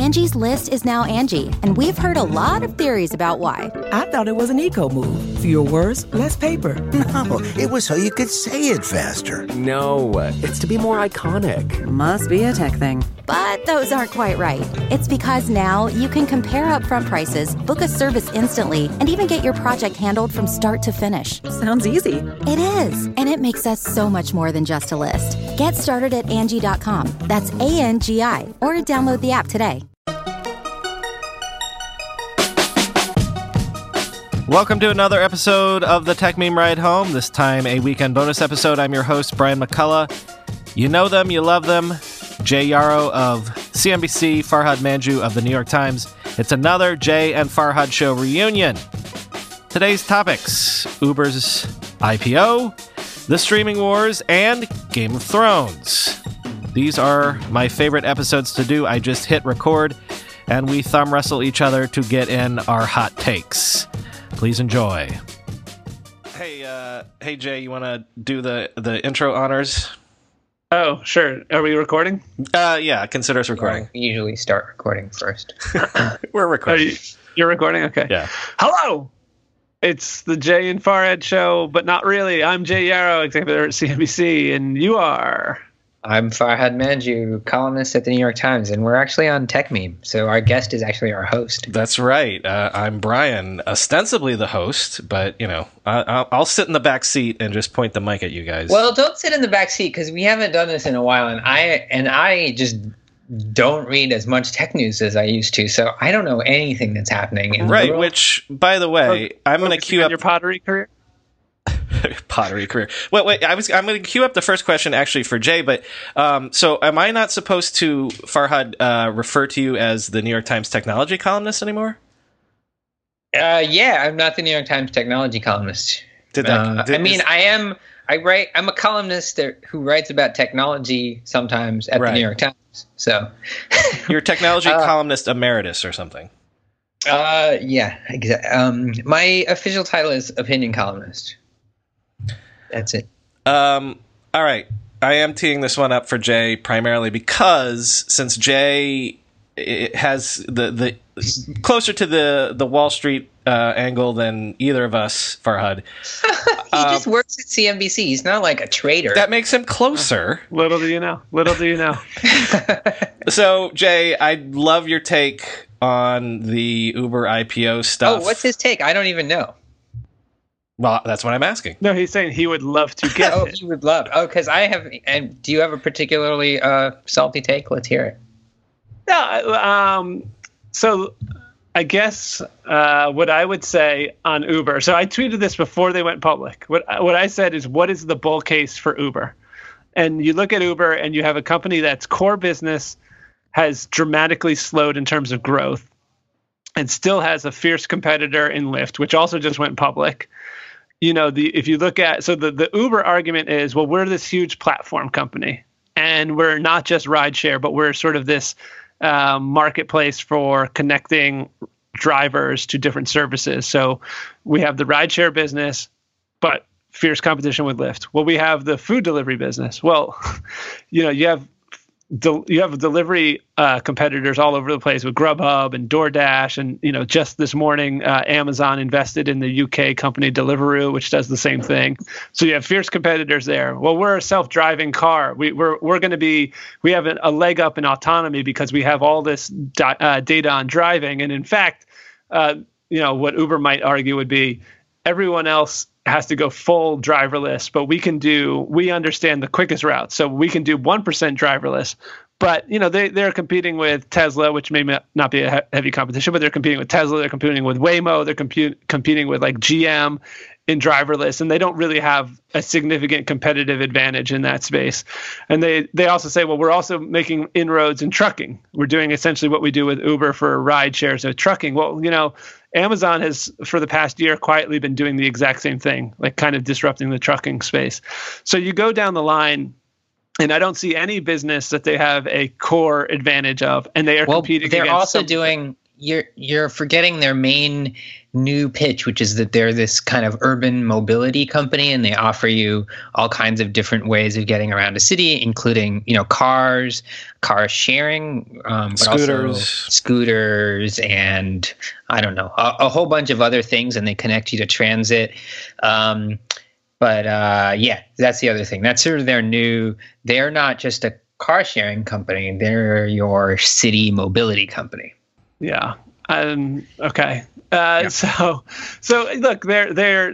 Angie's List is now Angie, and we've heard a lot of theories about why. I thought it was an eco move. Fewer words, less paper. No, it was so you could say it faster. No, it's to be more iconic. Must be a tech thing. But those aren't quite right. It's because now you can compare upfront prices, book a service instantly, and even get your project handled from start to finish. Sounds easy. It is, and it makes us so much more than just a list. Get started at Angie.com. That's ANGI, or download the app today. Welcome to another episode of the Tech Meme Ride Home, this time a weekend bonus episode. I'm your host, Brian McCullough. You know them, you love them. Jay Yarrow of CNBC, Farhad Manjoo of the New York Times. It's another Jay and Farhad Show reunion. Today's topics: Uber's IPO, the streaming wars, and Game of Thrones. These are my favorite episodes to do. I just hit record, and we thumb wrestle each other to get in our hot takes. Please enjoy. Hey Jay, you want to do the intro honors? Oh, sure. Are we recording? Yeah, consider us recording. We usually start recording first. We're recording. You're recording? Okay. Yeah. Hello! It's the Jay and Farhad Show, but not really. I'm Jay Yarrow, executive editor at CNBC, and you are... I'm Farhad Manjoo, columnist at the New York Times, and we're actually on Tech Meme, so our guest is actually our host. That's right. I'm Brian, ostensibly the host, but, you know, I'll sit in the back seat and just point the mic at you guys. Well, don't sit in the back seat, because we haven't done this in a while, and I just don't read as much tech news as I used to, so I don't know anything that's happening in the world. Which, by the way, I'm going to queue up your pottery career. Pottery career. Wait. I'm going to queue up the first question actually for Jay. But so, am I not supposed to, Farhad, refer to you as the New York Times technology columnist anymore? Yeah, I'm not the New York Times technology columnist. I'm a columnist who writes about technology sometimes at the New York Times. So you're a technology columnist emeritus or something. Yeah, exactly. My official title is opinion columnist. That's it. All right. I am teeing this one up for Jay primarily because since Jay has the closer to the Wall Street angle than either of us, Farhad. He just works at CNBC. He's not like a trader. That makes him closer. Little do you know. Little do you know. So, Jay, I'd love your take on the Uber IPO stuff. Oh, what's his take? I don't even know. Well, that's what I'm asking. No, he's saying he would love to get it. He would love. Oh, because I have. And do you have a particularly salty take? Let's hear it. No, so I guess what I would say on Uber. So I tweeted this before they went public. What I said is, what is the bull case for Uber? And you look at Uber, and you have a company that's core business has dramatically slowed in terms of growth, and still has a fierce competitor in Lyft, which also just went public. You know, if you look at, so the Uber argument is, well, we're this huge platform company, and we're not just rideshare, but we're sort of this marketplace for connecting drivers to different services. So we have the rideshare business, but fierce competition with Lyft. Well, we have the food delivery business. Well, you know, you have delivery competitors all over the place with Grubhub and DoorDash, and you know, just this morning Amazon invested in the UK company Deliveroo, which does the same thing. So you have fierce competitors there. Well, we're a self-driving car. We have a leg up in autonomy because we have all this data on driving, and in fact, you know, what Uber might argue would be everyone else has to go full driverless, but we understand the quickest route. So we can do 1% driverless, but you know, they're competing with Tesla, which may not be a heavy competition, but they're competing with Tesla, they're competing with Waymo, they're competing with like GM in driverless, and they don't really have a significant competitive advantage in that space. And they also say, well, we're also making inroads in trucking. We're doing essentially what we do with Uber for ride shares of trucking. Well, you know, Amazon has, for the past year, quietly been doing the exact same thing, like kind of disrupting the trucking space. So you go down the line, and I don't see any business that they have a core advantage of, and they are competing. They're also doing you're forgetting their main new pitch, which is that they're this kind of urban mobility company, and they offer you all kinds of different ways of getting around a city, including, car sharing, scooters, and I don't know, a whole bunch of other things, and they connect you to transit. But that's the other thing. That's sort of they're not just a car sharing company, they're your city mobility company. Yeah. Okay. So look, they're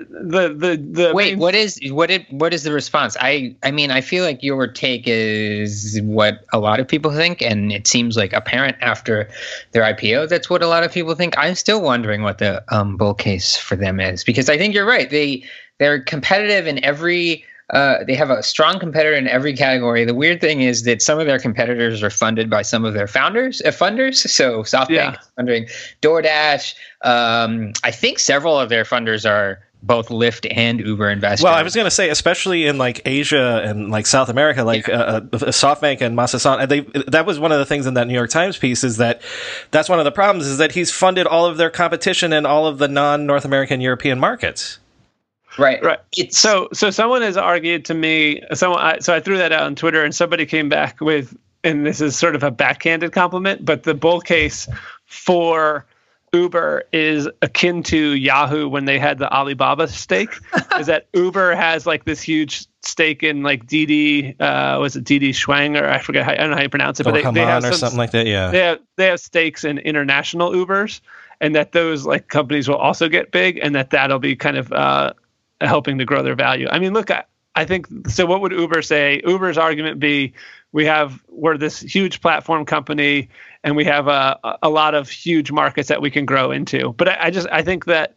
the wait. What is the response? I mean, I feel like your take is what a lot of people think, and it seems like apparent after their IPO. That's what a lot of people think. I'm still wondering what the bull case for them is, because I think you're right. They're competitive in every. They have a strong competitor in every category. The weird thing is that some of their competitors are funded by some of their funders. So SoftBank is funding DoorDash. I think several of their funders are both Lyft and Uber investors. Well, I was going to say, especially in like Asia and like South America, like SoftBank and Masasan, that was one of the things in that New York Times piece, is that's one of the problems, is that he's funded all of their competition in all of the non-North American European markets. Right. So someone has argued to me. So I threw that out on Twitter, and somebody came back with, and this is sort of a backhanded compliment, but the bull case for Uber is akin to Yahoo when they had the Alibaba stake. Is that Uber has like this huge stake in like Didi, was it Didi Shuang, or I forget I don't know how you pronounce it, but they have something like that. Yeah, they have stakes in international Ubers, and that those like companies will also get big, and that'll be kind of helping to grow their value. I mean, look, I think so. What would Uber say? Uber's argument be, we're this huge platform company, and we have a lot of huge markets that we can grow into. But I think that,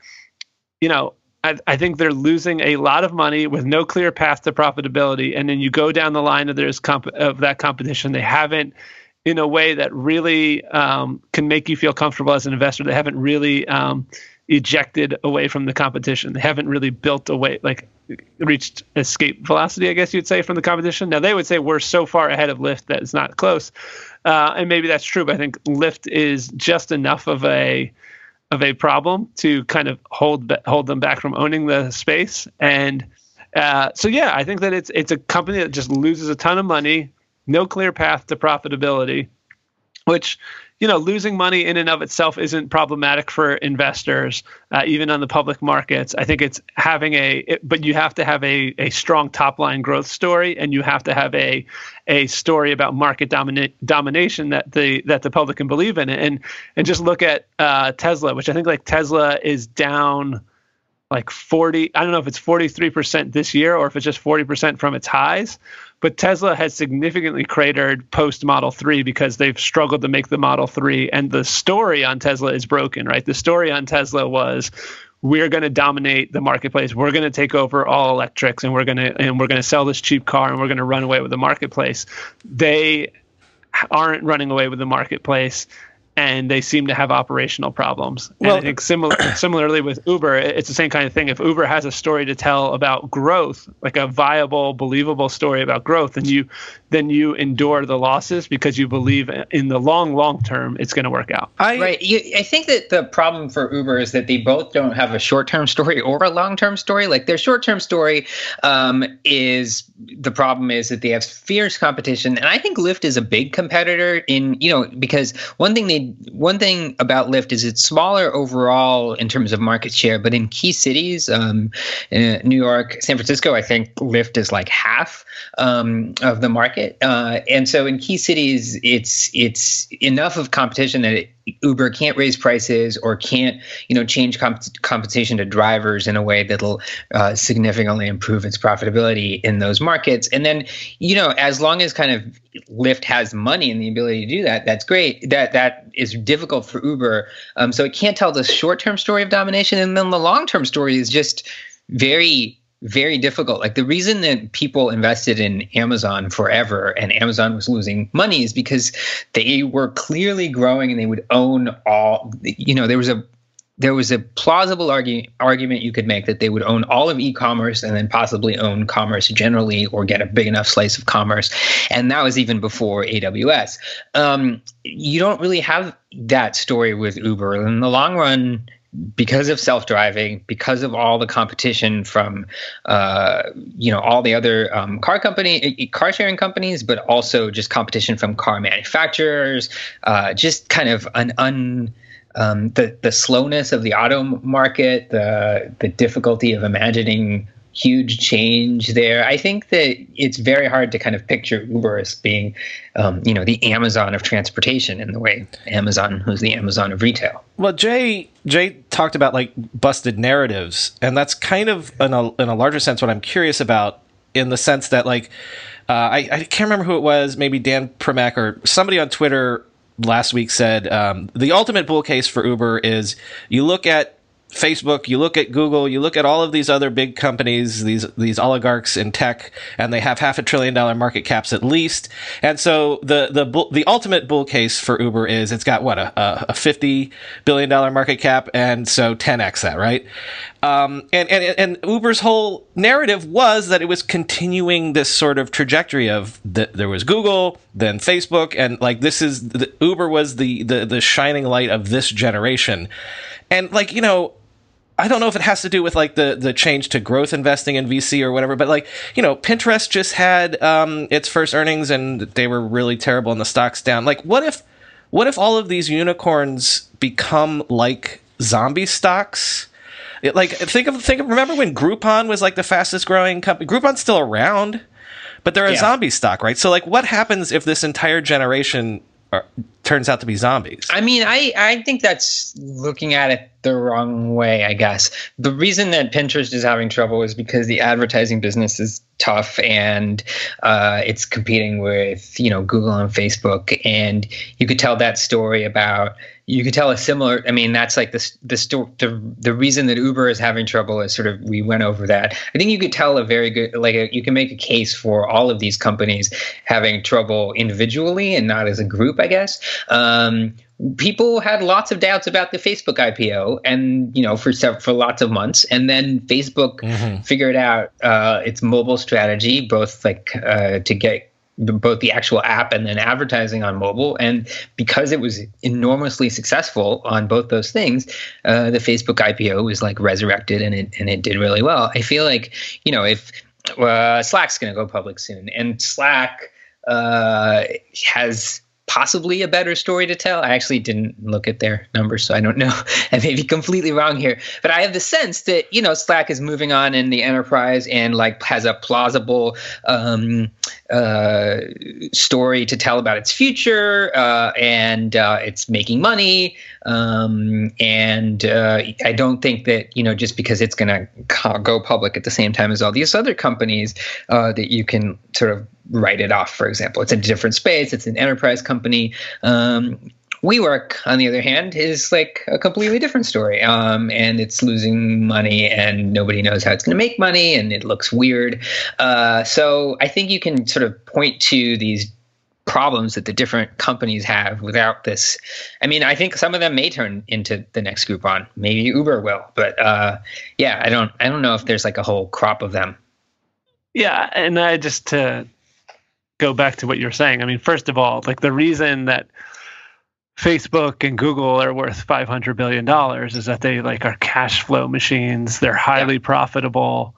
I think they're losing a lot of money with no clear path to profitability. And then you go down the line of of that competition. They haven't, in a way that really can make you feel comfortable as an investor. They haven't really ejected away from the competition. They haven't really built away, like reached escape velocity, I guess you'd say, from the competition. Now they would say we're so far ahead of Lyft that it's not close, and maybe that's true. But I think Lyft is just enough of a problem to kind of hold them back from owning the space. And I think that it's a company that just loses a ton of money, no clear path to profitability, which, losing money in and of itself isn't problematic for investors, even on the public markets. I think it's but you have to have a strong top line growth story, and you have to have a story about market domination that the public can believe in. And just look at Tesla, which I think like Tesla is down like 40. I don't know if it's 43% this year or if it's just 40% from its highs. But Tesla has significantly cratered post Model 3 because they've struggled to make the Model 3. And the story on Tesla is broken, right? The story on Tesla was, we're going to dominate the marketplace. We're going to take over all electrics, and we're going to sell this cheap car, and we're going to run away with the marketplace. They aren't running away with the marketplace, and they seem to have operational problems. Well, and I think similarly with Uber, it's the same kind of thing. If Uber has a story to tell about growth, like a viable, believable story about growth, then you endure the losses because you believe in the long term it's going to work out. I think that the problem for Uber is that they both don't have a short-term story or a long-term story. Like their short-term story is the problem is that they have fierce competition, and I think Lyft is a big competitor because one thing about Lyft is it's smaller overall in terms of market share, but in key cities, in New York, San Francisco, I think Lyft is like half of the market. And so in key cities, it's enough of competition that Uber can't raise prices or can't, change compensation to drivers in a way that'll significantly improve its profitability in those markets. And then, as long as kind of Lyft has money and the ability to do that, that's great. That is difficult for Uber. So it can't tell the short-term story of domination. And then the long-term story is just very, very difficult. Like the reason that people invested in Amazon forever and Amazon was losing money is because they were clearly growing and they would own all, there was a plausible argument you could make that they would own all of e-commerce and then possibly own commerce generally, or get a big enough slice of commerce. And that was even before AWS. You don't really have that story with Uber. In the long run, because of self-driving, because of all the competition from, all the other car sharing companies, but also just competition from car manufacturers, just kind of the slowness of the auto market, the difficulty of imagining huge change there. I think that it's very hard to kind of picture Uber as being, the Amazon of transportation, in the way Amazon was the Amazon of retail. Well, Jay talked about like busted narratives, and that's kind of in a larger sense what I'm curious about, in the sense that like I can't remember who it was, maybe Dan Primack or somebody on Twitter last week said the ultimate bull case for Uber is you look at Facebook, you look at Google, you look at all of these other big companies, these oligarchs in tech, and they have $500 billion market caps at least. And so the ultimate bull case for Uber is it's got what, a $50 billion market cap, and so 10x that, right? And Uber's whole narrative was that it was continuing this sort of trajectory of there was Google, then Facebook, and like Uber was the shining light of this generation. And like, I don't know if it has to do with like the change to growth investing in VC or whatever, but like, Pinterest just had its first earnings and they were really terrible and the stock's down. Like, what if all of these unicorns become like zombie stocks? Remember when Groupon was like the fastest growing company? Groupon's still around, but they're a zombie stock, right? So like, what happens if this entire generation turns out to be zombies? I mean, I think that's looking at it the wrong way, I guess. The reason that Pinterest is having trouble is because the advertising business is tough, and it's competing with, Google and Facebook. And you could tell that story about, you could tell a similar, I mean, that's like the reason that Uber is having trouble is sort of, we went over that. I think you could tell a very good, you can make a case for all of these companies having trouble individually and not as a group, I guess. People had lots of doubts about the Facebook IPO, and for lots of months, and then Facebook figured out its mobile strategy, both to get both the actual app and then advertising on mobile. And because it was enormously successful on both those things, the Facebook IPO was like resurrected, and it did really well. I feel like, if Slack's going to go public soon, and Slack has possibly a better story to tell. I actually didn't look at their numbers, so I don't know. I may be completely wrong here, but I have the sense that, Slack is moving on in the enterprise and like has a plausible story to tell about its future, and it's making money. And I don't think that, just because it's going to go public at the same time as all these other companies, that you can sort of write it off. For example, it's a different space. It's an enterprise company. WeWork, on the other hand, is like a completely different story. And it's losing money, and nobody knows how it's going to make money, and it looks weird. So I think you can sort of point to these problems that the different companies have without this. I mean, I think some of them may turn into the next Groupon. Maybe Uber will, but I don't know if there's like a whole crop of them. Yeah, and I just to go back to what you're saying. I mean, first of all, like the reason that Facebook and Google are worth $500 billion is that they like are cash flow machines. They're highly profitable.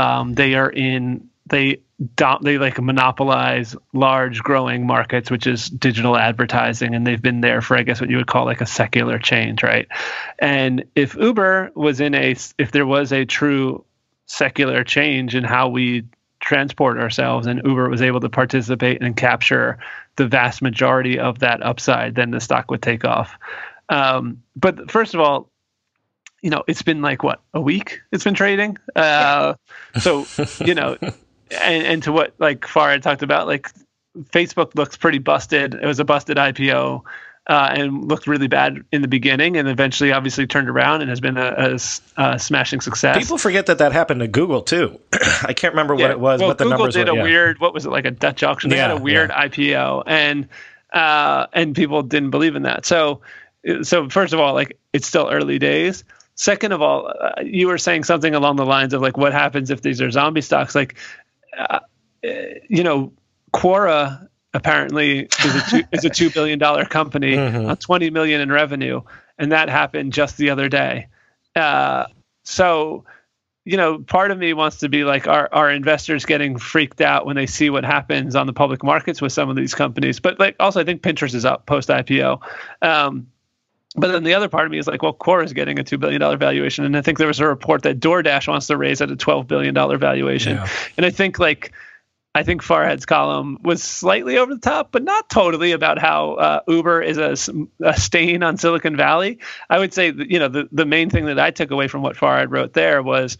They like monopolize large growing markets, which is digital advertising, and they've been there for, I guess, what you would call like a secular change, right? And if Uber was if there was a true secular change in how we transport ourselves, and Uber was able to participate and capture the vast majority of that upside, then the stock would take off. But first of all, it's been like a week it's been trading. So, and to what like Farhad talked about, like Facebook looks pretty busted. It was a busted IPO. And looked really bad in the beginning, and eventually obviously turned around and has been a smashing success. People forget that happened to Google too. I can't remember what it was, but the Google numbers did a weird, what was it, like a Dutch auction? They had a weird IPO, and people didn't believe in that. So so first of all, like it's still early days. Second of all, you were saying something along the lines of like, what happens if these are zombie stocks? Like, Quora apparently is a $2 billion company on $20 million in revenue, and that happened just the other day. So, part of me wants to be like, are investors getting freaked out when they see what happens on the public markets with some of these companies? But like, also, I think Pinterest is up post IPO. But then the other part of me is like, well, Quora is getting a $2 billion valuation. And I think there was a report that DoorDash wants to raise at a $12 billion valuation. Yeah. And I think Farhad's column was slightly over the top, but not totally, about how Uber is a stain on Silicon Valley. I would say that, the main thing that I took away from what Farhad wrote there was,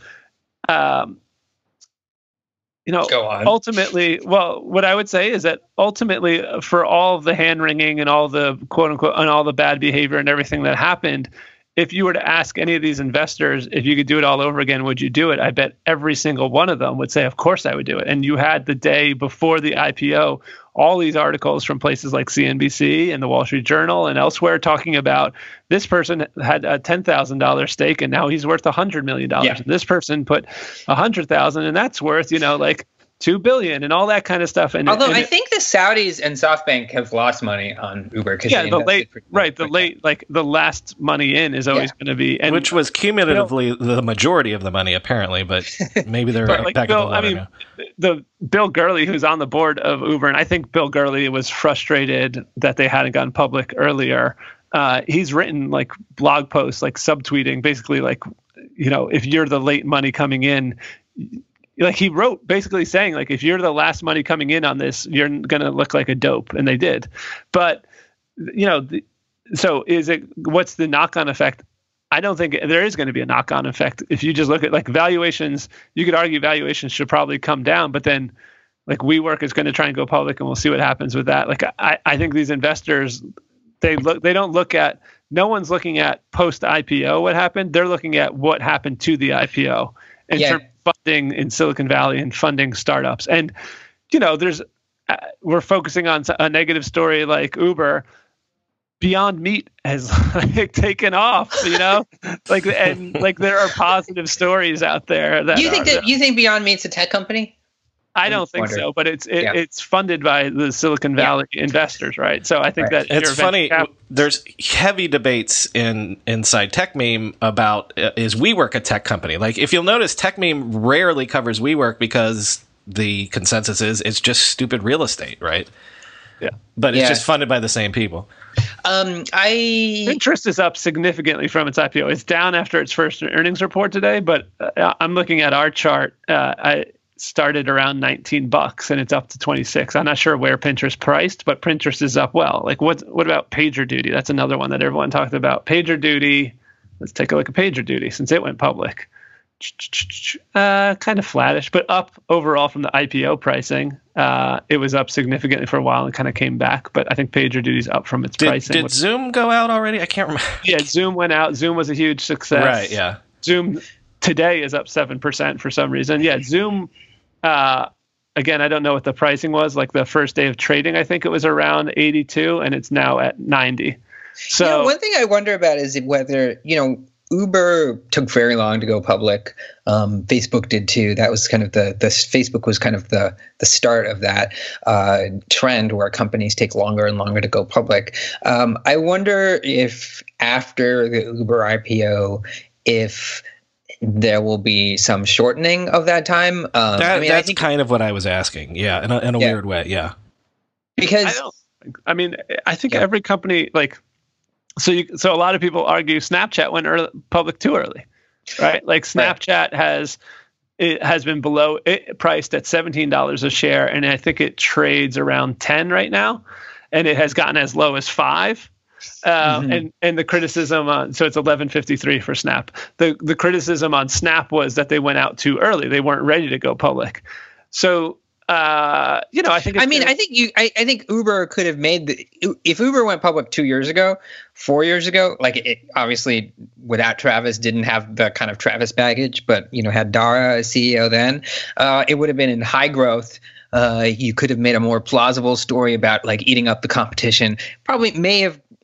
ultimately, well, what I would say is that ultimately, for all of the hand wringing and all the quote unquote and all the bad behavior and everything that happened, if you were to ask any of these investors if you could do it all over again, would you do it? I bet every single one of them would say, of course I would do it. And you had the day before the IPO, all these articles from places like CNBC and the Wall Street Journal and elsewhere talking about this person had a $10,000 stake and now he's worth $100 million. Yeah. And this person put $100,000 and that's worth, like $2 billion and all that kind of stuff. And although I think the Saudis and SoftBank have lost money on Uber because the last money in is always going to be, and which was cumulatively the majority of the money apparently, but maybe they're back in the water now. The Bill Gurley, who's on the board of Uber, and I think Bill Gurley was frustrated that they hadn't gone public earlier. He's written like blog posts, like subtweeting, basically like, if you're the late money coming in. Like he wrote basically saying like, if you're the last money coming in on this, you're going to look like a dope. And they did. But, so what's the knock-on effect? I don't think there is going to be a knock-on effect. If you just look at like valuations, you could argue valuations should probably come down, but then like WeWork is going to try and go public and we'll see what happens with that. Like, I think these investors, no one's looking at post IPO, what happened. They're looking at what happened to the IPO in terms of funding in Silicon Valley and funding startups. And, we're focusing on a negative story like Uber. Beyond Meat has taken off, and there are positive stories out there. You think Beyond Meat's a tech company? I don't think so, but it's funded by the Silicon Valley investors, right? So I think that it's funny. There's heavy debates inside TechMeme about is WeWork a tech company? Like if you'll notice, TechMeme rarely covers WeWork because the consensus is it's just stupid real estate, right? Yeah, but it's just funded by the same people. Pinterest is up significantly from its IPO. It's down after its first earnings report today, but I'm looking at our chart. I started around $19 and it's up to 26. I'm not sure where Pinterest priced, but Pinterest is up well. Like what about PagerDuty? That's another one that everyone talked about. PagerDuty. Let's take a look at PagerDuty since it went public. Kind of flattish, but up overall from the IPO pricing. It was up significantly for a while and kind of came back, but I think PagerDuty's up from its pricing. Did Zoom go out already? I can't remember. Yeah, Zoom went out. Zoom was a huge success. Right, yeah. Zoom today is up 7% for some reason. Yeah, Zoom, again, I don't know what the pricing was. Like the first day of trading, I think it was around 82 and it's now at 90. So one thing I wonder about is whether, Uber took very long to go public. Facebook did too. That was kind of Facebook was kind of the start of that trend where companies take longer and longer to go public. I wonder if after the Uber IPO, if there will be some shortening of that time. That's kind of what I was asking. Yeah, in a weird way. Yeah, because I think every company like. So a lot of people argue Snapchat went public too early, right? Like Snapchat has been priced at $17 a share, and I think it trades around 10 right now, and it has gotten as low as 5. And the criticism on it's 11.53 for Snap. The criticism on Snap was that they went out too early; they weren't ready to go public. So. I think. I think Uber could have made if Uber went public 2 years ago, 4 years ago. Like it obviously without Travis didn't have the kind of Travis baggage, but had Dara as CEO then. It would have been in high growth. You could have made a more plausible story about like eating up the competition. Probably may have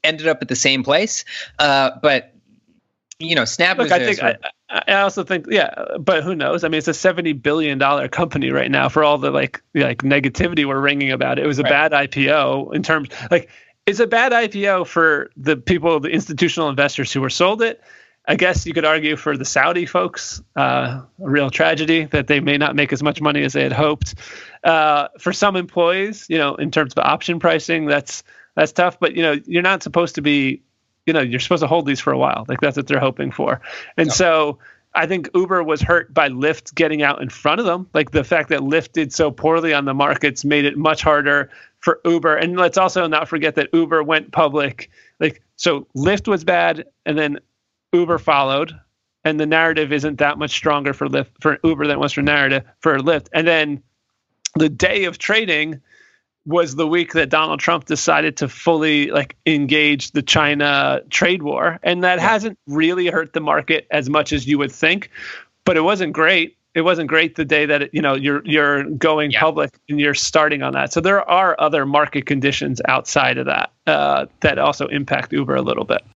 ended up at the same place. But Snap. Look, I also think, but who knows? I mean, it's a $70 billion company right now for all the like negativity we're ringing about it. It was a bad IPO in terms it's a bad IPO for the people, the institutional investors who were sold it. I guess you could argue for the Saudi folks, a real tragedy that they may not make as much money as they had hoped. For some employees, in terms of option pricing, that's tough. But you're not supposed to be, you're supposed to hold these for a while. Like that's what they're hoping for. And so I think Uber was hurt by Lyft getting out in front of them. Like the fact that Lyft did so poorly on the markets made it much harder for Uber. And let's also not forget that Uber went public. So Lyft was bad, and then Uber followed, and the narrative isn't that much stronger for Uber than it was for Lyft. And then the day of trading was the week that Donald Trump decided to fully engage the China trade war. And that hasn't really hurt the market as much as you would think, but it wasn't great. It wasn't great the day that you're going public and you're starting on that. So there are other market conditions outside of that that also impact Uber a little bit.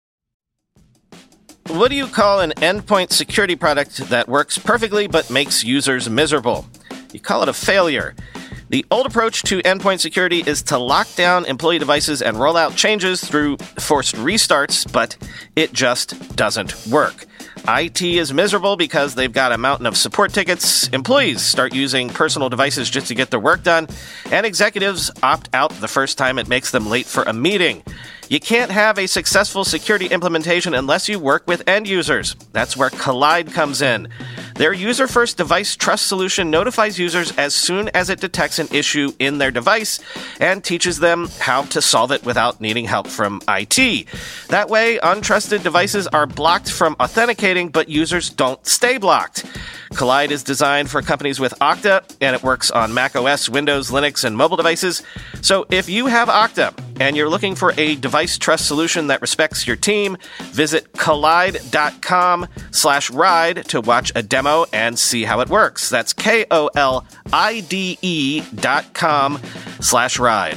What do you call an endpoint security product that works perfectly but makes users miserable? You call it a failure. The old approach to endpoint security is to lock down employee devices and roll out changes through forced restarts, but it just doesn't work. IT is miserable because they've got a mountain of support tickets, employees start using personal devices just to get their work done, and executives opt out the first time it makes them late for a meeting. You can't have a successful security implementation unless you work with end users. That's where Kolide comes in. Their user-first device trust solution notifies users as soon as it detects an issue in their device and teaches them how to solve it without needing help from IT. That way, untrusted devices are blocked from authenticating, but users don't stay blocked. Kolide is designed for companies with Okta, and it works on macOS, Windows, Linux, and mobile devices. So if you have Okta and you're looking for a device trust solution that respects your team, visit kolide.com/ride to watch a demo and see how it works. That's KOLIDE.com/ride.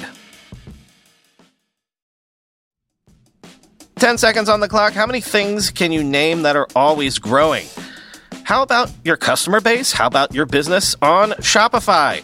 10 seconds on the clock. How many things can you name that are always growing? How about your customer base? How about your business on Shopify?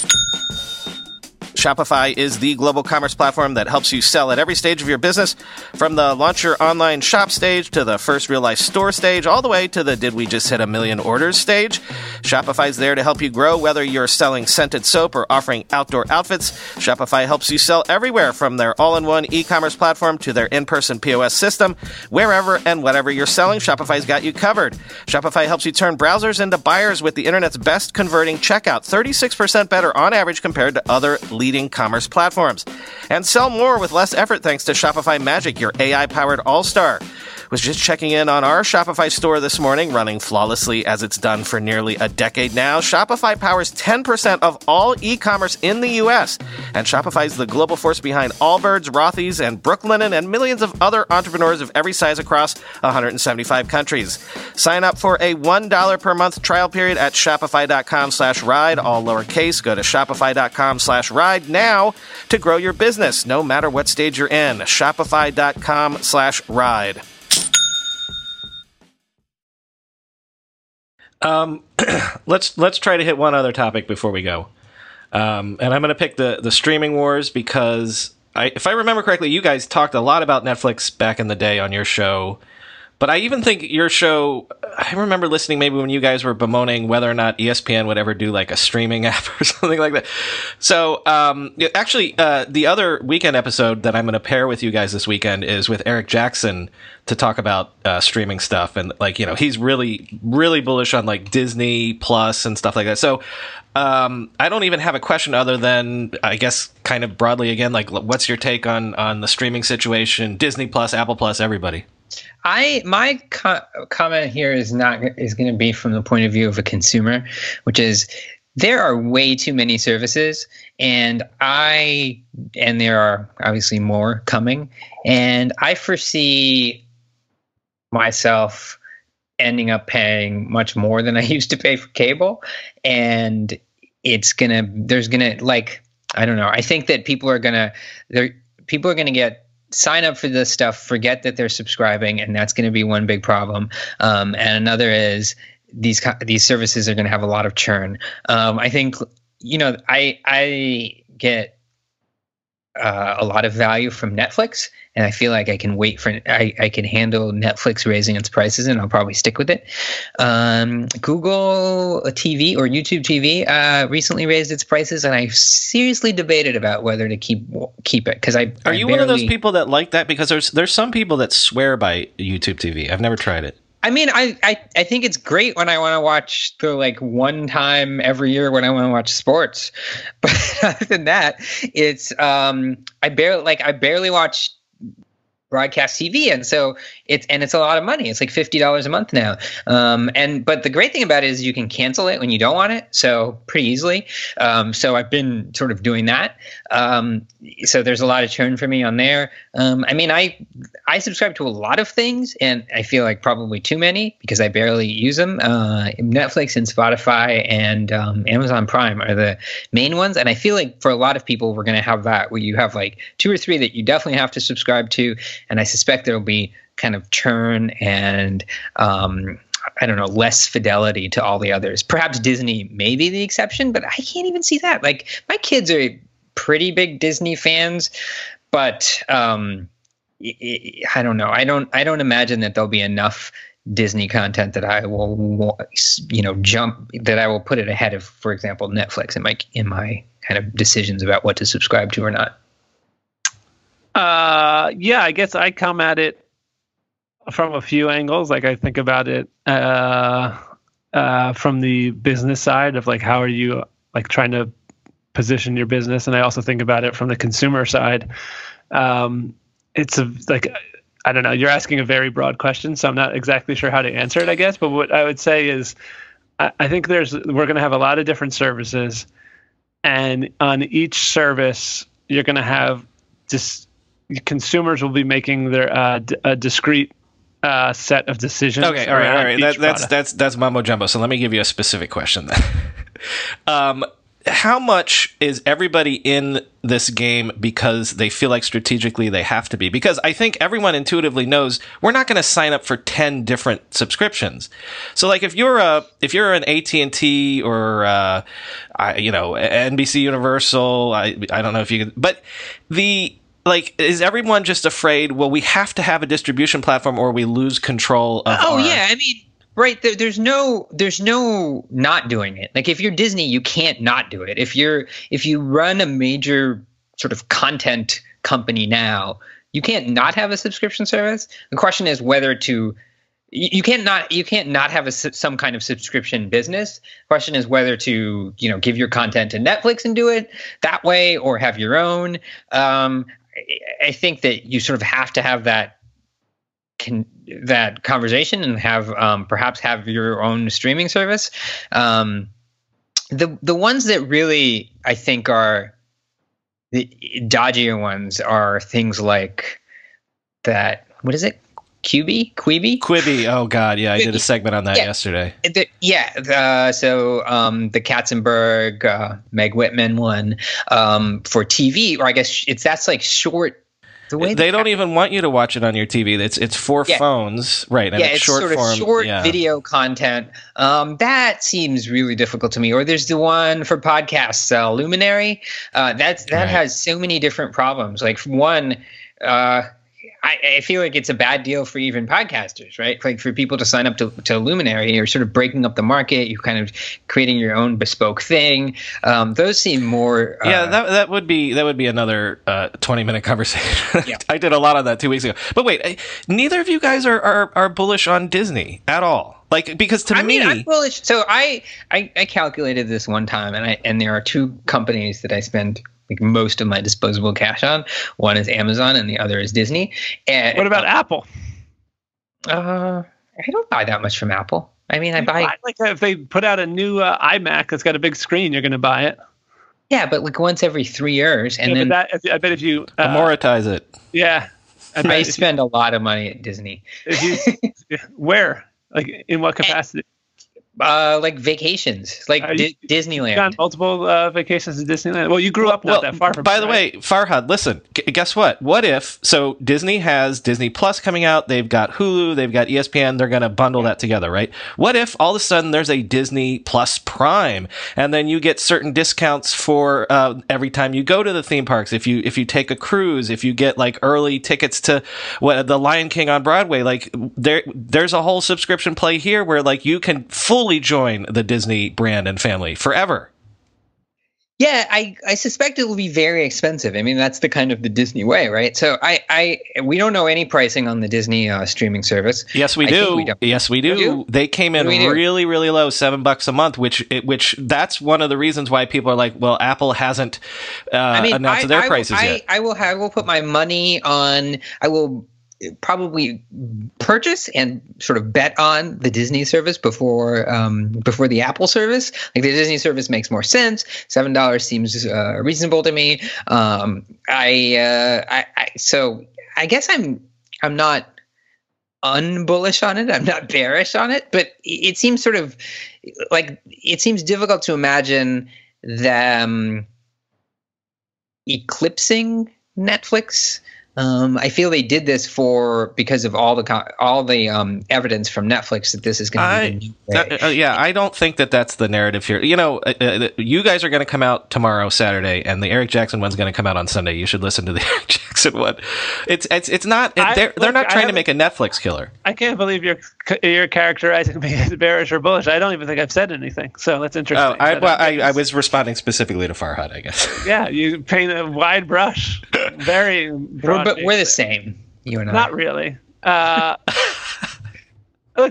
Shopify is the global commerce platform that helps you sell at every stage of your business, from the launch your online shop stage to the first real-life store stage, all the way to the did we just hit 1 million orders stage. Shopify's there to help you grow, whether you're selling scented soap or offering outdoor outfits. Shopify helps you sell everywhere, from their all-in-one e-commerce platform to their in-person POS system. Wherever and whatever you're selling, Shopify's got you covered. Shopify helps you turn browsers into buyers with the internet's best converting checkout, 36% better on average compared to other leading commerce platforms. And sell more with less effort thanks to Shopify Magic, your AI-powered all-star. Was just checking in on our Shopify store this morning, running flawlessly as it's done for nearly a decade now. Shopify powers 10% of all e-commerce in the U.S., and Shopify is the global force behind Allbirds, Rothy's, and Brooklinen, and millions of other entrepreneurs of every size across 175 countries. Sign up for a $1 per month trial period at shopify.com/ride, all lowercase. Go to shopify.com/ride now to grow your business, no matter what stage you're in. Shopify.com/ride. Let's try to hit one other topic before we go. And I'm going to pick the streaming wars because if I remember correctly, you guys talked a lot about Netflix back in the day on your show. But I even think your show, I remember listening maybe when you guys were bemoaning whether or not ESPN would ever do like a streaming app or something like that. So actually, the other weekend episode that I'm going to pair with you guys this weekend is with Eric Jackson to talk about streaming stuff. And he's really, really bullish on like Disney Plus and stuff like that. So I don't even have a question other than, I guess, kind of broadly again, like what's your take on the streaming situation, Disney Plus, Apple Plus, everybody? My comment here is going to be from the point of view of a consumer, which is there are way too many services, and there are obviously more coming, and I foresee myself ending up paying much more than I used to pay for cable, and I don't know. I think that people are gonna get sign up for this stuff, forget that they're subscribing, and that's going to be one big problem. And another is these services are going to have a lot of churn. I think, I get a lot of value from Netflix, and I feel like I can I can handle Netflix raising its prices, and I'll probably stick with it. Google TV or YouTube TV recently raised its prices, and I seriously debated about whether to keep it, because Are you one of those people that like that? Because there's some people that swear by YouTube TV. I've never tried it. I mean, I think it's great when I want to watch one time every year when I want to watch sports, but other than that, it's I barely watch broadcast TV, and so it's a lot of money. It's like $50 a month now. But the great thing about it is you can cancel it when you don't want it, so pretty easily. So I've been sort of doing that. So there's a lot of churn for me on there. I mean, I subscribe to a lot of things, and I feel like probably too many because I barely use them. Netflix and Spotify and Amazon Prime are the main ones, and I feel like for a lot of people, we're going to have that where you have like 2 or 3 that you definitely have to subscribe to. And I suspect there'll be kind of churn and, I don't know, less fidelity to all the others. Perhaps Disney may be the exception, but I can't even see that. Like, my kids are pretty big Disney fans, but I don't know. I don't imagine that there'll be enough Disney content that I will, that I will put it ahead of, for example, Netflix in my kind of decisions about what to subscribe to or not. Yeah, I guess I come at it from a few angles. Like, I think about it from the business side of like, how are you like trying to position your business? And I also think about it from the consumer side. It's I don't know, you're asking a very broad question, so I'm not exactly sure how to answer it, I guess. But what I would say is I think we're going to have a lot of different services, and on each service, you're going to have consumers will be making their a discrete set of decisions. Okay, all right. That's mumbo jumbo. So let me give you a specific question then. How much is everybody in this game because they feel like strategically they have to be? Because I think everyone intuitively knows we're not going to sign up for 10 different subscriptions. So like if you're an AT&T or NBC Universal, I don't know if you could, but is everyone just afraid, well, we have to have a distribution platform or we lose control of yeah, I mean, right, there's no not doing it. Like, if you're Disney, you can't not do it. If you run a major sort of content company now, you can't not have a subscription service. The question is whether to you can't not have some kind of subscription business. The question is whether to, give your content to Netflix and do it that way or have your own. I think that you sort of have to have that conversation and have perhaps have your own streaming service. The ones that really I think are the dodgier ones are things like that. What is it? Quibi? Oh God, yeah, I did a segment on that yesterday. So the Katzenberg, Meg Whitman one for TV, or I guess that's like short. The way they don't even want you to watch it on your TV. It's for phones, right? And it's short video content. That seems really difficult to me. Or there's the one for podcasts, Luminary. That has so many different problems. Like, one, I feel like it's a bad deal for even podcasters, right? Like, for people to sign up to Luminary, you're sort of breaking up the market. You're kind of creating your own bespoke thing. Those seem more. That would be another 20-minute conversation. Yeah. I did a lot on that 2 weeks ago. But wait, neither of you guys are bullish on Disney at all. Like, because to me, I'm bullish. So I calculated this one time, and there are 2 companies that I spend like most of my disposable cash on. One is Amazon and the other is Disney. And what about Apple? I don't buy that much from Apple. I mean, I buy like if they put out a new iMac that's got a big screen, you're going to buy it. Yeah, but like once every 3 years, and then I bet if you amortize it. Yeah, I spend a lot of money at Disney. Where? Like, in what capacity? Like vacations, like Disneyland. Gone multiple vacations to Disneyland. Well, you grew up not that far from. By the way, Farhad, listen. Guess what? What if Disney has Disney Plus coming out? They've got Hulu. They've got ESPN. They're going to bundle that together, right? What if all of a sudden there's a Disney Plus Prime, and then you get certain discounts for every time you go to the theme parks. If you take a cruise, if you get like early tickets to the Lion King on Broadway, like there's a whole subscription play here where like you can fully join the Disney brand and family forever. Yeah, I suspect it will be very expensive. I mean, that's the kind of the Disney way, right? So we don't know any pricing on the Disney streaming service. Yes, we do. Yes, we do. They came in really, really low, $7 a month, which that's one of the reasons why people are like, well, Apple hasn't announced their prices yet. I will put my money on. I will probably purchase and sort of bet on the Disney service before the Apple service. Like the Disney service makes more sense. $7 seems reasonable to me. So I guess I'm not unbullish on it. I'm not bearish on it, but it seems sort of like it seems difficult to imagine them eclipsing Netflix. I feel they did this because of all the evidence from Netflix that this is going to be. I don't think that's the narrative here. You know, you guys are going to come out tomorrow, Saturday, and the Eric Jackson one's going to come out on Sunday. You should listen to the Eric Jackson one. It's not. They're not trying to make a Netflix killer. I can't believe you're characterizing me as bearish or bullish. I don't even think I've said anything. So that's interesting. I was responding specifically to Farhad, I guess. Yeah, you paint a wide brush. Very broad. But we're the same, you and I. Not really. Look,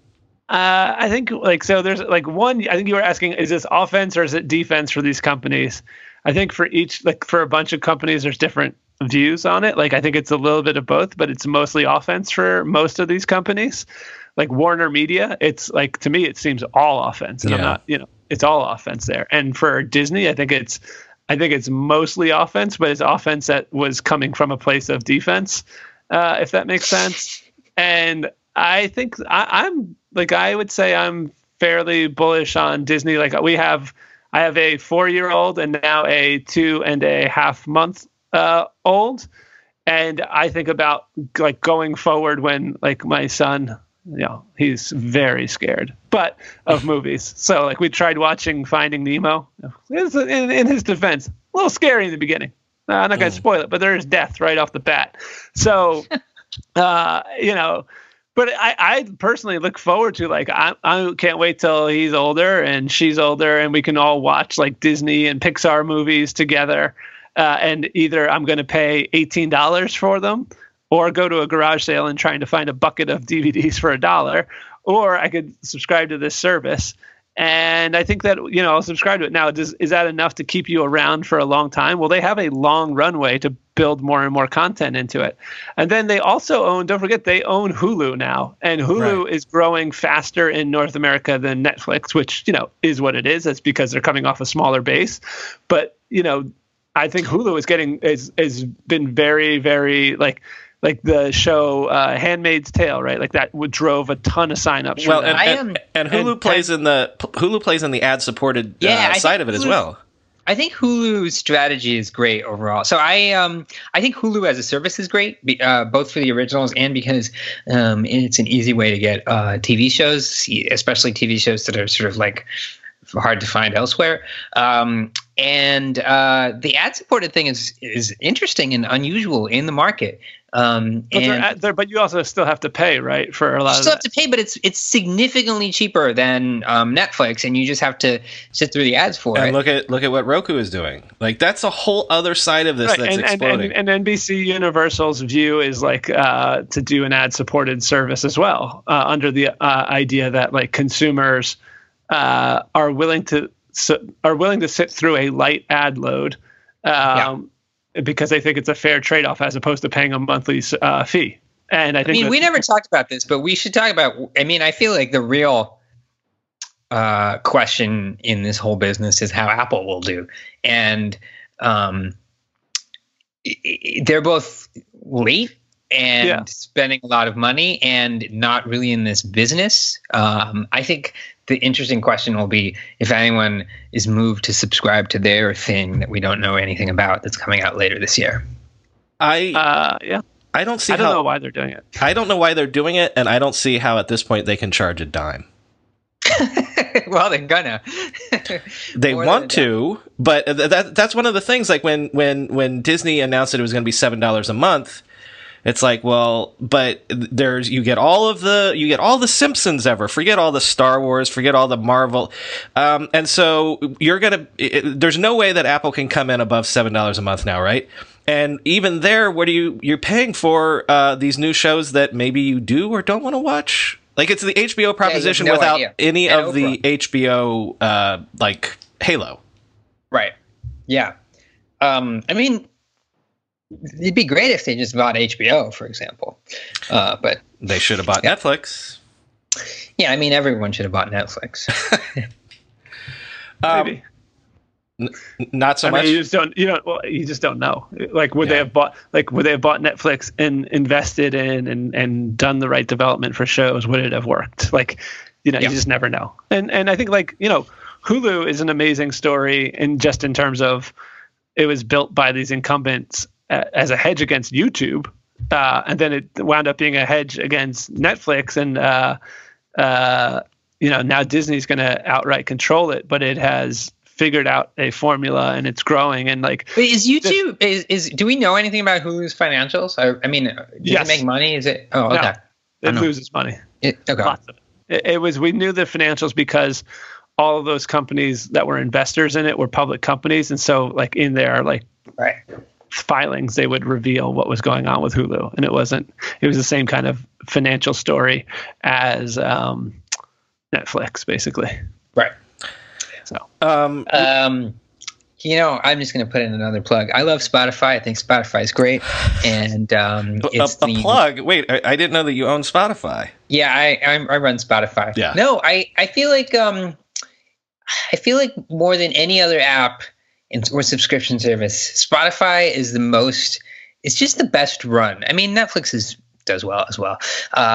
I think there's one. I think you were asking, is this offense or is it defense for these companies? I think for each, for a bunch of companies, there's different views on it. Like I think it's a little bit of both, but it's mostly offense for most of these companies. Like Warner Media, it's like to me it seems all offense, and I'm not. It's all offense there. And for Disney, I think it's mostly offense, but it's offense that was coming from a place of defense, if that makes sense. And I think I would say I'm fairly bullish on Disney. Like I have a 4-year-old and now a 2.5 month old. And I think about like going forward when like my son, he's very scared, but of movies. So like we tried watching Finding Nemo. In his defense, a little scary in the beginning. I'm not going to spoil it, but there is death right off the bat. So, but I personally look forward to I can't wait till he's older and she's older and we can all watch like Disney and Pixar movies together. And either I'm going to pay $18 for them, or go to a garage sale and trying to find a bucket of DVDs for $1, or I could subscribe to this service. And I think that, I'll subscribe to it. Now, is that enough to keep you around for a long time? Well, they have a long runway to build more and more content into it. And then they also don't forget, they own Hulu now. And Hulu is growing faster in North America than Netflix, which, is what it is. That's because they're coming off a smaller base. But, I think Hulu has been very, very like the show Handmaid's Tale, right? Like that drove a ton of signups. Well, and Hulu plays in the ad-supported side of it as well. I think Hulu's strategy is great overall. So I think Hulu as a service is great, both for the originals and because it's an easy way to get TV shows, especially TV shows that are sort of like hard to find elsewhere. And the ad-supported thing is interesting and unusual in the market. But you also still have to pay, right? For a lot. You still have to pay, but it's significantly cheaper than Netflix, and you just have to sit through the ads for it. And look at what Roku is doing. Like that's a whole other side of this that's exploding. And NBC Universal's view is like to do an ad-supported service as well, under the idea that like consumers are willing to sit through a light ad load. Because they think it's a fair trade-off as opposed to paying a monthly fee. And I think we never talked about this, but we should talk about, I feel like the real question in this whole business is how Apple will do. And they're both late and spending a lot of money and not really in this business. I think the interesting question will be if anyone is moved to subscribe to their thing that we don't know anything about that's coming out later this year. I don't know why they're doing it. I don't know why they're doing it, and I don't see how at this point they can charge a dime. Well, they're gonna. They want to, but that's one of the things. Like when Disney announced that it was going to be $7 a month, it's like, well, but you get all the Simpsons ever. Forget all the Star Wars. Forget all the Marvel, and so there's no way that Apple can come in above $7 a month now, right? And even there, what you're paying for these new shows that maybe you do or don't want to watch? Like, it's the HBO proposition without any of the HBO, like, Halo. Right. Yeah. I mean, it'd be great if they just bought HBO, for example. But they should have bought Netflix. Yeah, I mean, everyone should have bought Netflix. Maybe. Not so much. You just don't know. Like, would they have bought Netflix and invested in and done the right development for shows? Would it have worked? Like, you just never know. And I think, like, Hulu is an amazing story, and just in terms of it was built by these incumbents as a hedge against YouTube, and then it wound up being a hedge against Netflix, and now Disney's going to outright control it, but it has figured out a formula and it's growing. And like, wait, is YouTube do we know anything about Hulu's financials? I mean, does it make money? Is it? Oh, okay. No, it loses money. Okay. Lots of it. We knew the financials because all of those companies that were investors in it were public companies, and so like in their filings, they would reveal what was going on with Hulu, and it was the same kind of financial story as Netflix, basically. Right. So, I'm just going to put in another plug. I love Spotify. I think Spotify is great. And it's a plug. Wait, I didn't know that you own Spotify. Yeah, I run Spotify. Yeah. No, I feel like more than any other app or subscription service, Spotify is it's just the best run. I mean, Netflix does well as well.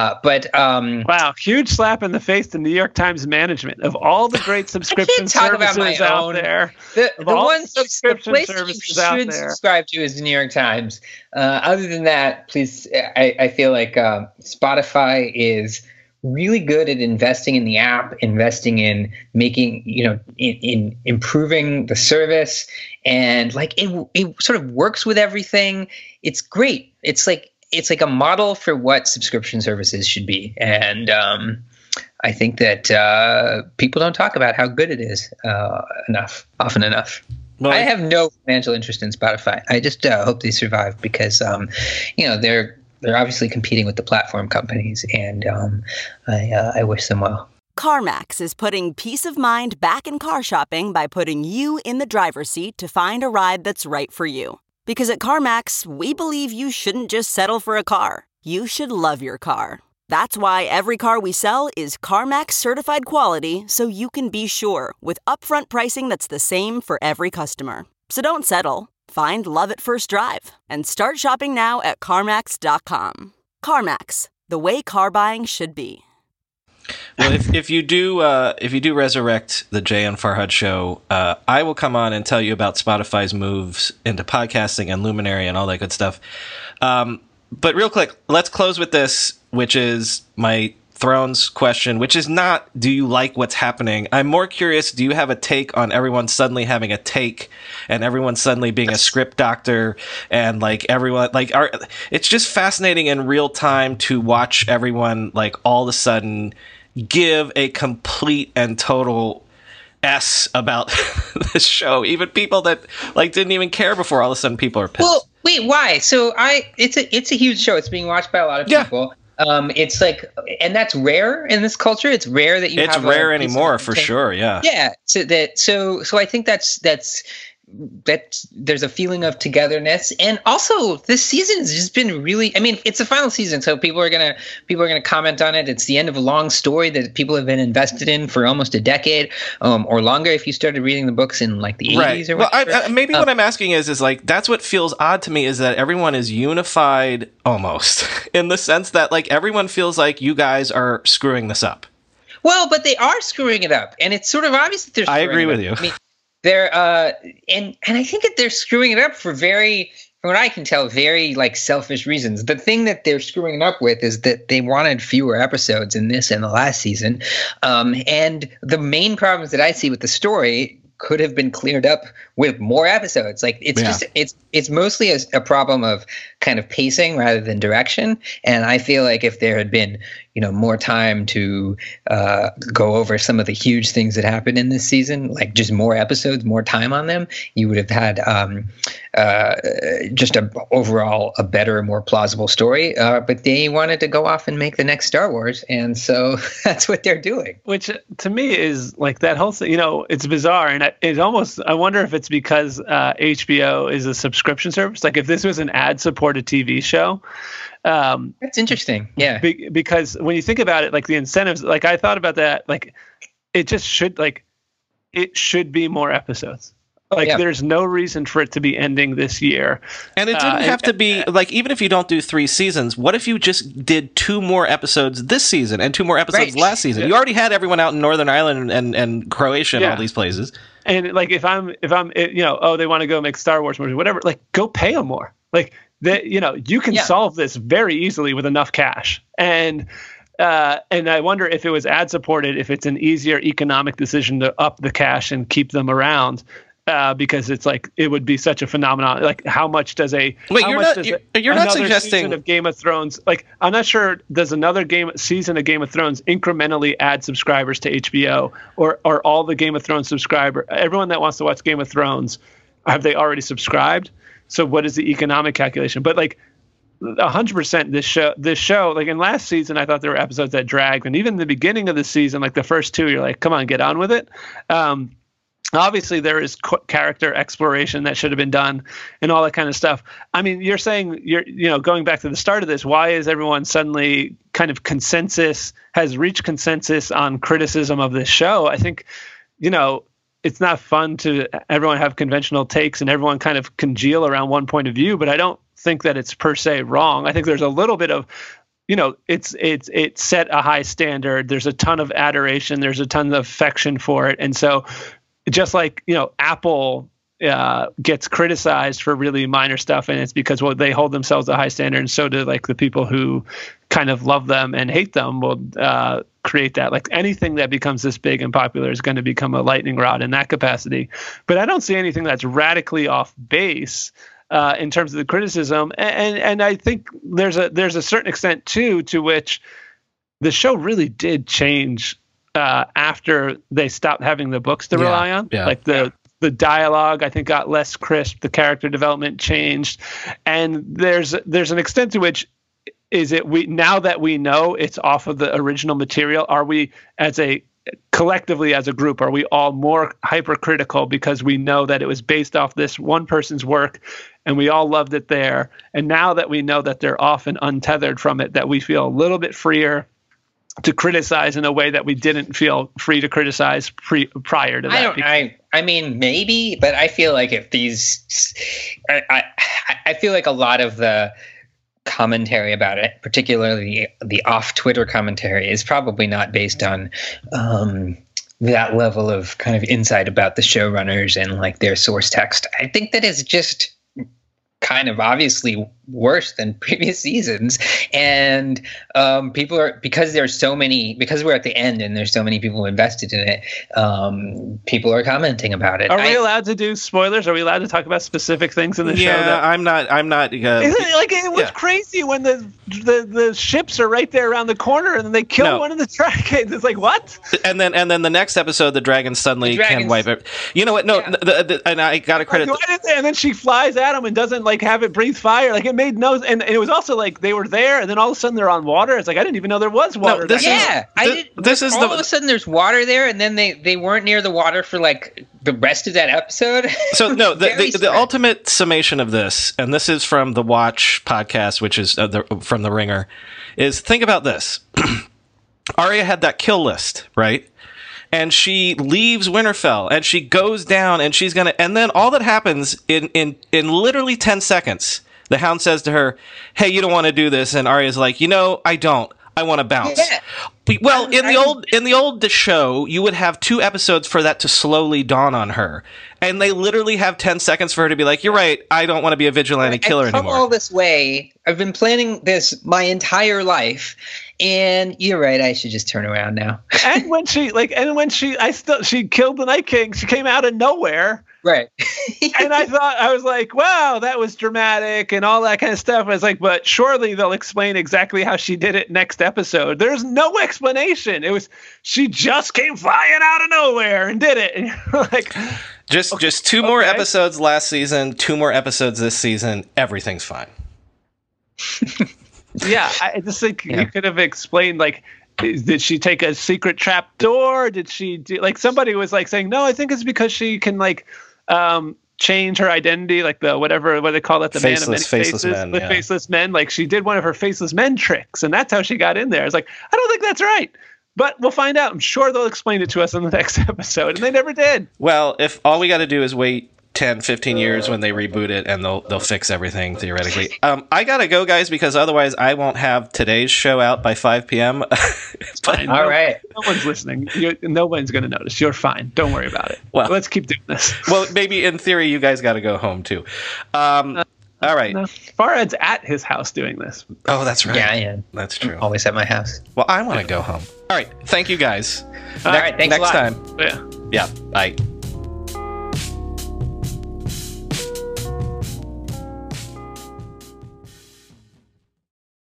Wow, huge slap in the face to New York Times management. Of all the great subscription services out there, the place you should subscribe to is the New York Times. Other than that, please, I feel like Spotify is really good at investing in the app, investing in making, in improving the service, and like it sort of works with everything. It's great. It's like a model for what subscription services should be. And I think that people don't talk about how good it is often enough. Well, I have no financial interest in Spotify. I just hope they survive because, they're obviously competing with the platform companies, and I wish them well. CarMax is putting peace of mind back in car shopping by putting you in the driver's seat to find a ride that's right for you. Because at CarMax, we believe you shouldn't just settle for a car. You should love your car. That's why every car we sell is CarMax certified quality, so you can be sure with upfront pricing that's the same for every customer. So don't settle. Find love at first drive and start shopping now at CarMax.com. CarMax, the way car buying should be. Well, if you do resurrect the Jay and Farhad show, I will come on and tell you about Spotify's moves into podcasting and Luminary and all that good stuff. But real quick, let's close with this, which is my Thrones question, which is not, do you like what's happening? I'm more curious, do you have a take on everyone suddenly having a take and everyone suddenly being a script doctor and like everyone, like, it's just fascinating in real time to watch everyone like all of a sudden give a complete and total S about the show. Even people that like didn't even care before, all of a sudden people are pissed. Well, wait, why? So it's a huge show. It's being watched by a lot of people. It's like, and that's rare in this culture. It's rare that you. It's rare anymore, for sure. Yeah. Yeah. So I think that's there's a feeling of togetherness, and also this season has just been really. I mean, it's the final season, so people are gonna comment on it. It's the end of a long story that people have been invested in for almost a decade, or longer if you started reading the books in like the 80s or whatever. Well, maybe what I'm asking is like that's what feels odd to me is that everyone is unified almost in the sense that like everyone feels like you guys are screwing this up. Well, but they are screwing it up, and it's sort of obvious that they're screwing I agree with you. I mean, they're and I think that they're screwing it up for from what I can tell, very like selfish reasons. The thing that they're screwing it up with is that they wanted fewer episodes in this and the last season, and the main problems that I see with the story could have been cleared up with more episodes. Like it's mostly a problem of kind of pacing rather than direction. And I feel like if there had been, more time to go over some of the huge things that happened in this season, like just more episodes, more time on them, you would have had just overall a better, more plausible story. But they wanted to go off and make the next Star Wars. And so that's what they're doing. Which to me is like that whole thing, it's bizarre. And I wonder if it's because HBO is a subscription service. Like if this was an ad-supported TV show. That's interesting. Yeah. Because when you think about it, like the incentives, like I thought about that, like it should be more episodes. Like there's no reason for it to be ending this year. And it didn't have to be like, even if you don't do 3 seasons, what if you just did 2 more episodes this season and 2 more episodes last season? You already had everyone out in Northern Ireland and Croatia and all these places. And like, if I'm, they want to go make Star Wars movies, whatever, like go pay them more. Like that, you can solve this very easily with enough cash. And I wonder if it was ad supported, if it's an easier economic decision to up the cash and keep them around. Because it's like it would be such a phenomenon. Like, how much does you're not suggesting season of Game of Thrones? Like, I'm not sure. Does another season of Game of Thrones incrementally add subscribers to HBO, or all the Game of Thrones everyone that wants to watch Game of Thrones, have they already subscribed? So what is the economic calculation? But like 100%, this show, like in last season, I thought there were episodes that dragged, and even the beginning of the season, like the first 2, you're like, come on, get on with it. Obviously, there is character exploration that should have been done and all that kind of stuff. I mean, you're saying going back to the start of this, why is everyone suddenly kind of has reached consensus on criticism of this show? I think, it's not fun to everyone have conventional takes and everyone kind of congeal around one point of view, but I don't think that it's per se wrong. I think there's a little bit of, it's set a high standard. There's a ton of adoration. There's a ton of affection for it. And so, just like, Apple gets criticized for really minor stuff, and it's because they hold themselves to a high standard, and so do like the people who kind of love them and hate them will create that. Like anything that becomes this big and popular is going to become a lightning rod in that capacity. But I don't see anything that's radically off base in terms of the criticism, and I think there's a certain extent too to which the show really did change. After they stopped having the books to rely on, like the dialogue, I think got less crisp. The character development changed, and there's an extent to which now that we know it's off of the original material, are we collectively as a group, are we all more hypercritical because we know that it was based off this one person's work and we all loved it there, and now that we know that they're often untethered from it, that we feel a little bit freer to criticize in a way that we didn't feel free to criticize prior to that? I mean, maybe, but I feel like if I feel like a lot of the commentary about it, particularly the off Twitter commentary, is probably not based on that level of kind of insight about the showrunners and like their source text. I think that is just kind of obviously worse than previous seasons, and people are, because we're at the end and there's so many people invested in it, people are commenting about it. Are we allowed to do spoilers? Are we allowed to talk about specific things in the show? Yeah, I'm not isn't it like it was crazy when the ships are right there around the corner and then they kill one of the dragons? It's like, what? And then the next episode, the dragons suddenly can wipe it. You know what? No, and I got to credit. And then she flies at them and doesn't like have it breathe fire. Like it made no, and it was also like they were there, and then all of a sudden they're on water. It's like I didn't even know there was water. All of a sudden there's water there, and then they weren't near the water for like the rest of that episode. So no, the ultimate summation of this, and this is from the Watch podcast, which is from The Ringer, is think about this. Arya had that kill list, right? And she leaves Winterfell, and she goes down, and she's gonna, and then all that happens in literally 10 seconds, the Hound says to her, "Hey, you don't want to do this," and Arya's like, I don't. I want to bounce. Yeah. Well, in the old show, you would have 2 episodes for that to slowly dawn on her, and they literally have 10 seconds for her to be like, "You're right. I don't want to be a vigilante killer anymore." All this way, I've been planning this my entire life, and you're right. I should just turn around now. And when she killed the Night King, she came out of nowhere. Right. And I was like, wow, that was dramatic and all that kind of stuff. I was like, but surely they'll explain exactly how she did it next episode. There's no explanation. It was, she just came flying out of nowhere and did it. And you're like, just 2 more episodes last season, 2 more episodes this season. Everything's fine. Yeah. I just think you could have explained, like, did she take a secret trap door? Did she do, like, somebody was like saying, no, I think it's because she can, like, change her identity, like the what they call it, the faceless, man of many faces, men, the faceless men. Like, she did one of her faceless men tricks, and that's how she got in there. It's like, I don't think that's right, but we'll find out. I'm sure they'll explain it to us in the next episode, and they never did. Well, if all we got to do is wait 10, 15 years when they reboot it, and they'll fix everything theoretically. I gotta go, guys, because otherwise I won't have today's show out by 5 p.m. It's fine. All right. No one's listening. No one's going to notice. You're fine. Don't worry about it. Well, let's keep doing this. Well, maybe in theory you guys got to go home too. All right. No. Farhad's at his house doing this. Oh, that's right. Yeah, I am. That's true. I'm always at my house. Well, I want to go home. All right. Thank you, guys. All right. Thanks next a lot. time. Yeah. Bye.